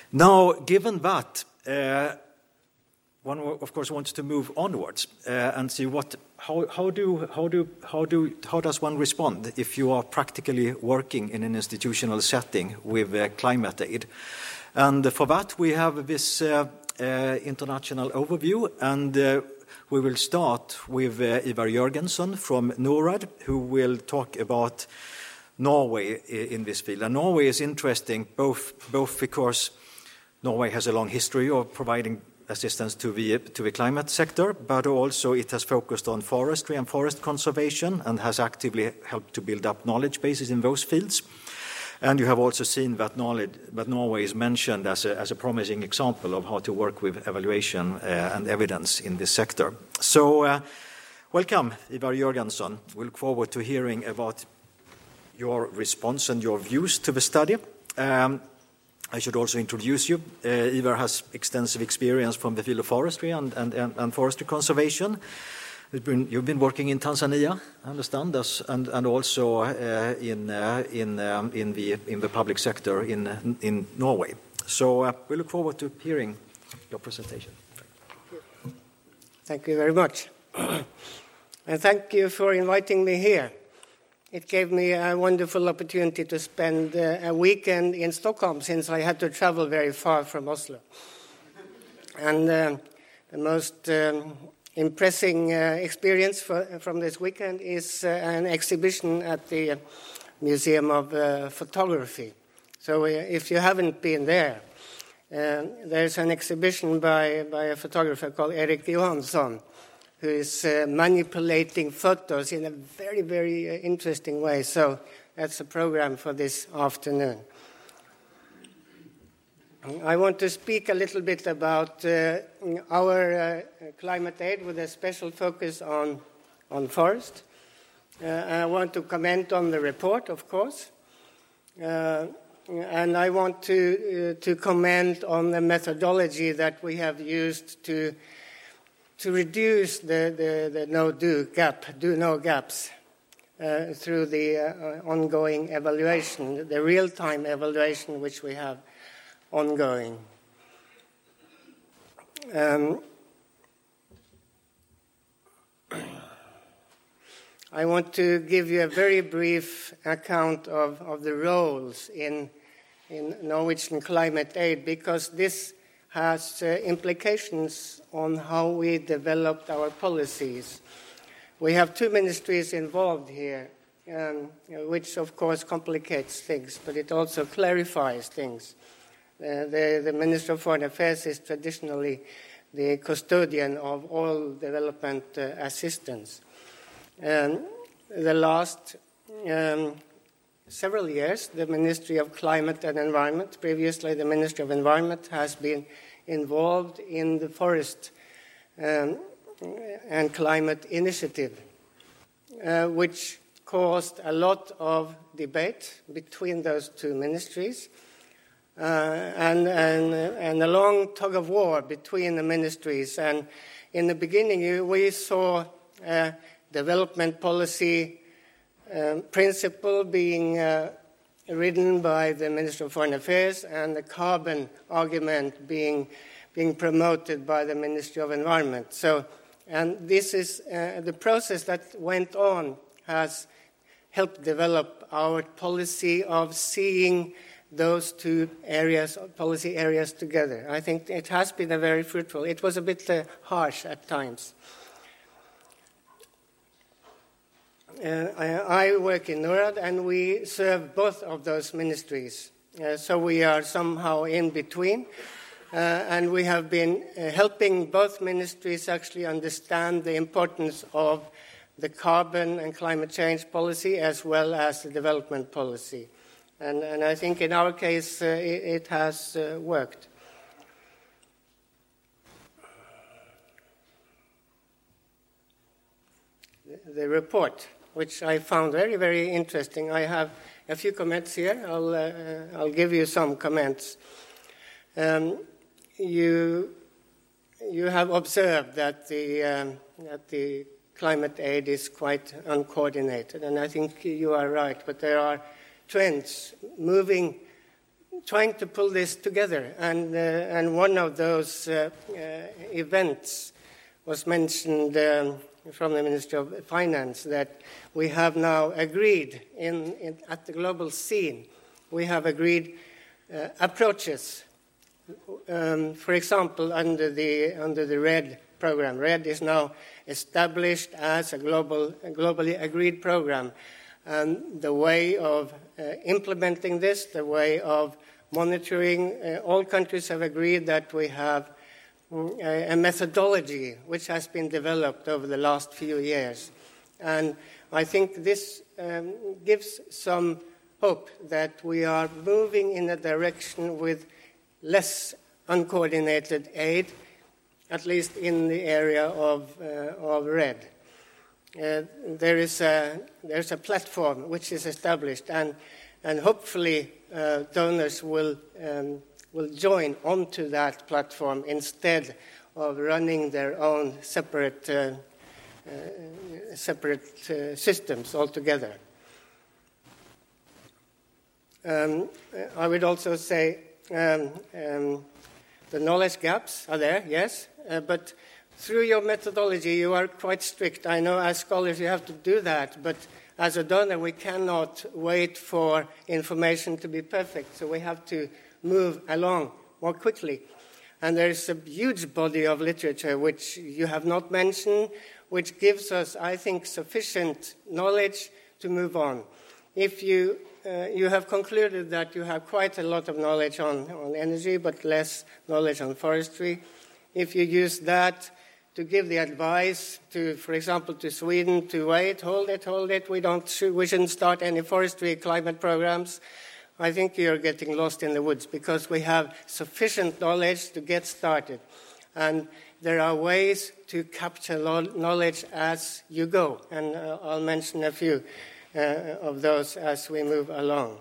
Now, given that, one of course wants to move onwards and see how does one respond if you are practically working in an institutional setting with climate aid. And for that we have this international overview, and we will start with Ivar Jørgensen from NORAD, who will talk about Norway in this field. And Norway is interesting both because Norway has a long history of providing assistance to the climate sector, but also it has focused on forestry and forest conservation and has actively helped to build up knowledge bases in those fields. And you have also seen that Norway is mentioned as a promising example of how to work with evaluation and evidence in this sector. So, welcome, Ivar Jørgensen. We look forward to hearing about your response and your views to the study. I should also introduce you. Ivar has extensive experience from the field of forestry and forestry conservation. You've been working in Tanzania, I understand, and also in the public sector in Norway. So we look forward to hearing your presentation. Thank you very much. And thank you for inviting me here. It gave me a wonderful opportunity to spend a weekend in Stockholm, since I had to travel very far from Oslo. And the most impressive experience from this weekend is an exhibition at the Museum of Photography. So if you haven't been there, there's an exhibition by a photographer called Erik Johansson, who is manipulating photos in a very, very interesting way. So that's the program for this afternoon. I want to speak a little bit about our climate aid with a special focus on forest. I want to comment on the report, of course. And I want to comment on the methodology that we have used to reduce the no gaps through the ongoing evaluation, the real-time evaluation which we have ongoing. I want to give you a very brief account of the roles in Norwegian climate aid, because this has implications on how we developed our policies. We have two ministries involved here, which of course complicates things, but it also clarifies things. The Minister of Foreign Affairs is traditionally the custodian of all development assistance. The last several years, the Ministry of Climate and Environment, previously the Ministry of Environment, has been involved in the Forest and Climate Initiative, which caused a lot of debate between those two ministries and a long tug of war between the ministries. And in the beginning, we saw development policy principle being ridden by the Minister of Foreign Affairs, and the carbon argument being promoted by the Ministry of Environment. So, and this is the process that went on has helped develop our policy of seeing those two areas, policy areas together. I think it has been a very fruitful. It was a bit harsh at times. I work in NORAD, and we serve both of those ministries. So we are somehow in between. And we have been helping both ministries actually understand the importance of the carbon and climate change policy as well as the development policy. And I think in our case it has worked. The report, which I found very, very interesting. I have a few comments here. I'll give you some comments. You have observed that the climate aid is quite uncoordinated, and I think you are right. But there are trends moving trying to pull this together, and one of those events was mentioned from the Ministry of Finance, that we have now agreed at the global scene. We have agreed approaches. For example, under the RED program. RED is now established as a globally agreed program. And the way of implementing this, the way of monitoring, all countries have agreed that we have a methodology which has been developed over the last few years. And I think this gives some hope that we are moving in a direction with less uncoordinated aid, at least in the area of RED. There's a platform which is established, and hopefully donors will join onto that platform instead of running their own separate systems altogether. I would also say the knowledge gaps are there, yes, but through your methodology you are quite strict. I know as scholars you have to do that, but as a donor we cannot wait for information to be perfect, so we have to move along more quickly. And there is a huge body of literature which you have not mentioned, which gives us, I think, sufficient knowledge to move on. If you have concluded that you have quite a lot of knowledge on energy, but less knowledge on forestry. If you use that to give the advice to, for example, to Sweden to wait, hold it, we shouldn't start any forestry climate programs, I think you're getting lost in the woods, because we have sufficient knowledge to get started. And there are ways to capture knowledge as you go, and I'll mention a few of those as we move along.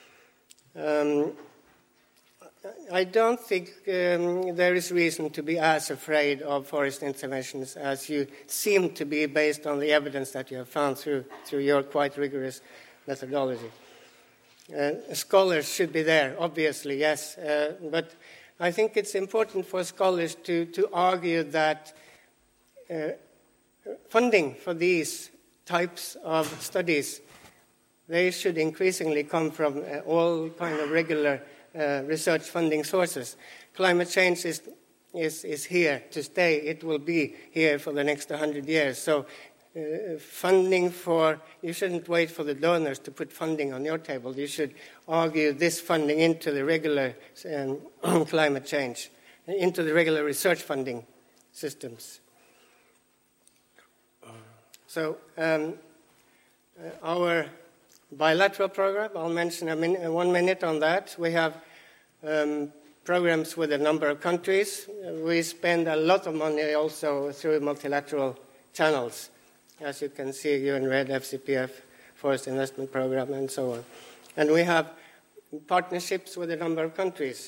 I don't think there is reason to be as afraid of forest interventions as you seem to be, based on the evidence that you have found through your quite rigorous methodology. Scholars should be there, obviously, yes, but I think it's important for scholars to argue that funding for these types of studies, they should increasingly come from all kind of regular research funding sources. Climate change is here to stay. It will be here for the next 100 years. So funding you shouldn't wait for the donors to put funding on your table. You should argue this funding into the regular climate change, into the regular research funding systems. So our bilateral program, I'll mention 1 minute on that. We have programs with a number of countries. We spend a lot of money also through multilateral channels, as you can see, UN-RED, FCPF, Forest Investment Program, and so on. And we have partnerships with a number of countries.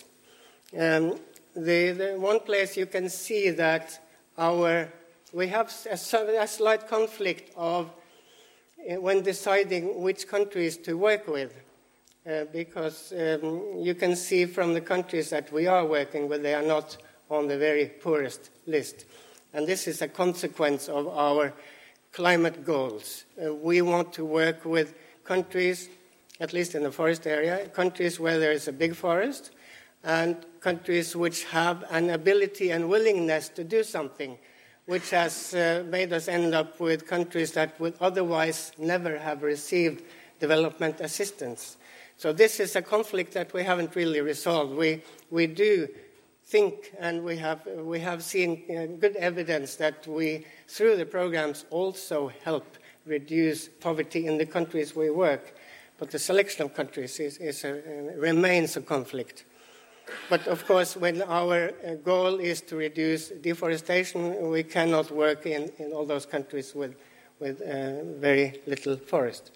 The one place you can see that we have a slight conflict of when deciding which countries to work with, because you can see from the countries that we are working with, they are not on the very poorest list. And this is a consequence of our climate goals. We want to work with countries, at least in the forest area, countries where there is a big forest, and countries which have an ability and willingness to do something, which has made us end up with countries that would otherwise never have received development assistance. So this is a conflict that we haven't really resolved. We do think, and we have seen good evidence that we, through the programs, also help reduce poverty in the countries we work. But the selection of countries remains a conflict. But of course, when our goal is to reduce deforestation, we cannot work in all those countries with very little forest.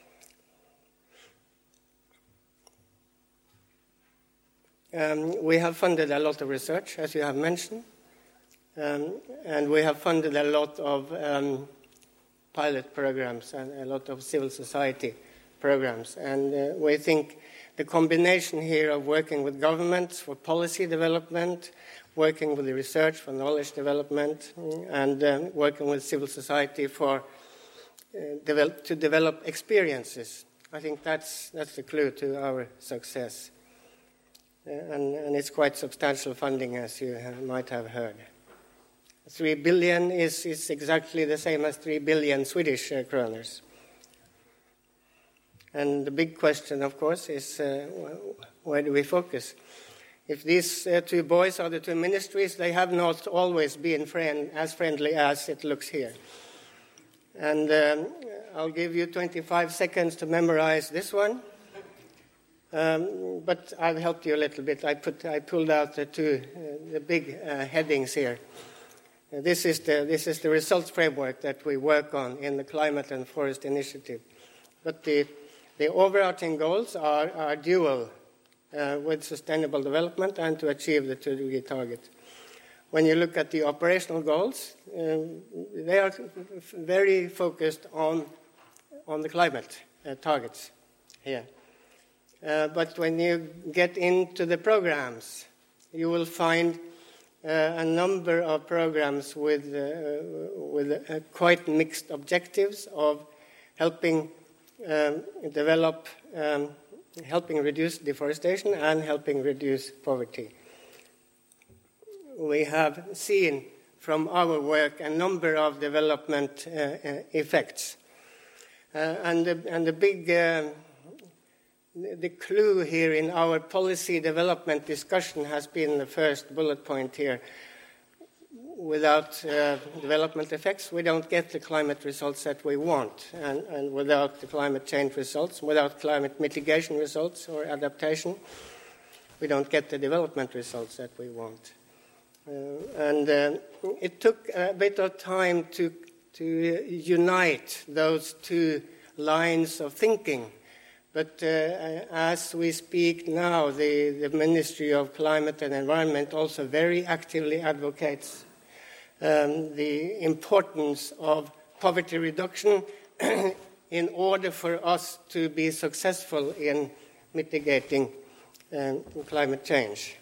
We have funded a lot of research, as you have mentioned, and we have funded a lot of pilot programs and a lot of civil society programs. And we think the combination here of working with governments for policy development, working with the research for knowledge development, and working with civil society for to develop experiences. I think that's the clue to our success. And it's quite substantial funding, as you might have heard. 3 billion is exactly the same as 3 billion Swedish kroners. And the big question, of course, is where do we focus? If these 2 boys are the 2 ministries, they have not always been as friendly as it looks here. And I'll give you 25 seconds to memorize this one. But I've helped you a little bit. I pulled out the big headings here. This is the results framework that we work on in the Climate and Forest Initiative. But the overarching goals are dual, with sustainable development and to achieve the 2-degree target. When you look at the operational goals, they are very focused on the climate targets here. But when you get into the programs, you will find a number of programs with quite mixed objectives of helping develop, helping reduce deforestation and helping reduce poverty. We have seen from our work a number of development effects. And the big the clue here in our policy development discussion has been the first bullet point here. Without development effects, we don't get the climate results that we want. And without the climate change results, without climate mitigation results or adaptation, we don't get the development results that we want. It took a bit of time to unite those 2 lines of thinking. But as we speak now, the Ministry of Climate and Environment also very actively advocates the importance of poverty reduction in order for us to be successful in mitigating climate change.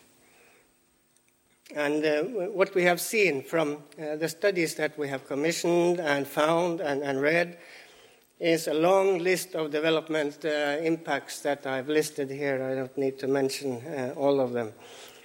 And what we have seen from the studies that we have commissioned and found and read is a long list of development impacts that I've listed here. I don't need to mention all of them.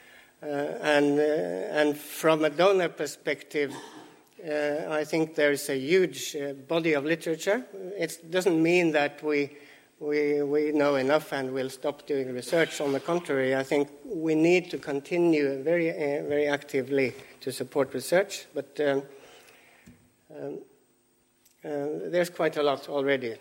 And from a donor perspective, I think there is a huge body of literature. It doesn't mean that we know enough and will stop doing research. On the contrary, I think we need to continue very, very actively to support research. But there's quite a lot already.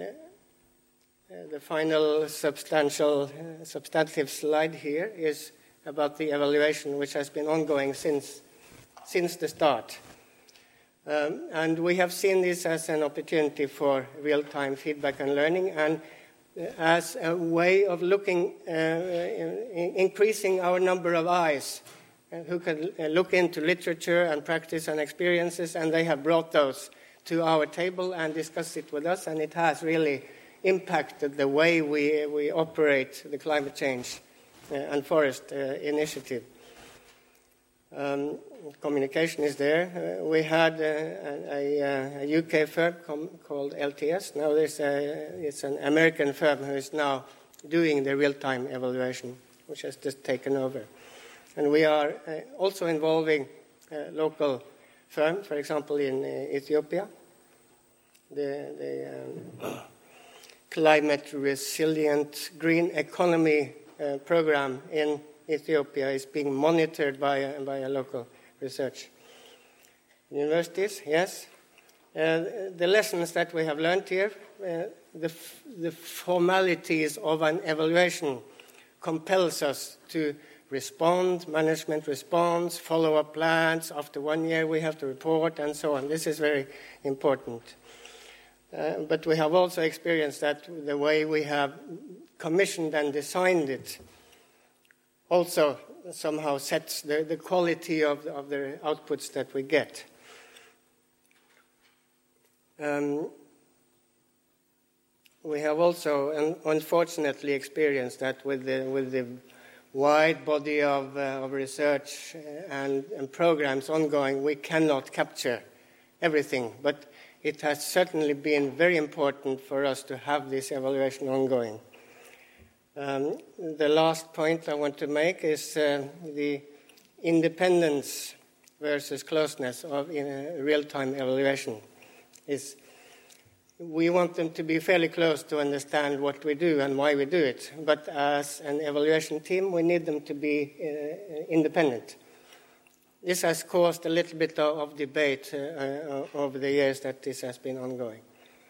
The final substantive slide here is about the evaluation, which has been ongoing since the start. And we have seen this as an opportunity for real-time feedback and learning, and as a way of looking, increasing our number of eyes who can look into literature and practice and experiences, and they have brought those to our table and discussed it with us, and it has really impacted the way we operate the climate change and forest initiative. Communication is there. We had a UK firm called LTS. Now it's an American firm who is now doing the real-time evaluation, which has just taken over. And we are also involving local firms, for example, in Ethiopia. The climate resilient green economy program in Ethiopia is being monitored by a local research. Universities, yes. The lessons that we have learned here, the formalities of an evaluation compels us to respond, management response, follow-up plans. After 1 year we have to report and so on. This is very important. But we have also experienced that the way we have commissioned and designed it also somehow sets the quality of the outputs that we get. we have also unfortunately experienced that with the wide body of research and programs ongoing, we cannot capture everything. But it has certainly been very important for us to have this evaluation ongoing. The last point I want to make is the independence versus closeness of real-time evaluation. We want them to be fairly close to understand what we do and why we do it. But as an evaluation team, we need them to be independent. This has caused a little bit of debate over the years that this has been ongoing.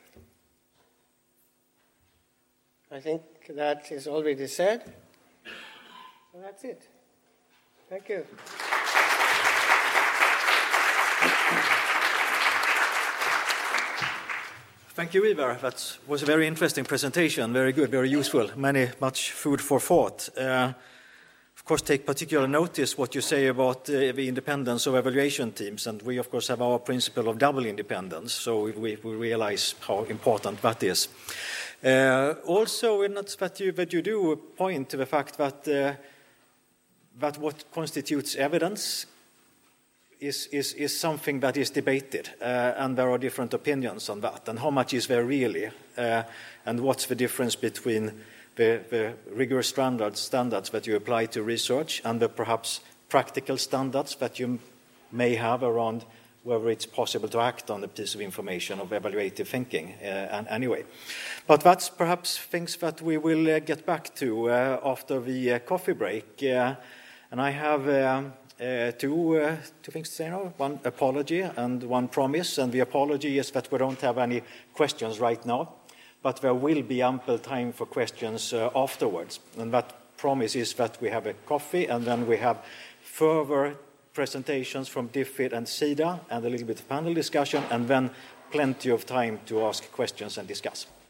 I think that is already said. So that's it. Thank you. Thank you, Ivar. That was a very interesting presentation, very good, very useful, much food for thought. Of course, take particular notice what you say about the independence of evaluation teams, and we, of course, have our principle of double independence, so we realize how important that is. Also, that you do point to the fact that what constitutes evidence is something that is debated, and there are different opinions on that, and how much is there really, and what's the difference between the rigorous standards that you apply to research and the perhaps practical standards that you may have around whether it's possible to act on a piece of information of evaluative thinking. And anyway, but that's perhaps things that we will get back to after the coffee break. And I have two things to say now, one apology and one promise. And the apology is that we don't have any questions right now, but there will be ample time for questions afterwards. And that promise is that we have a coffee, and then we have further presentations from DFID and SIDA, and a little bit of panel discussion, and then plenty of time to ask questions and discuss.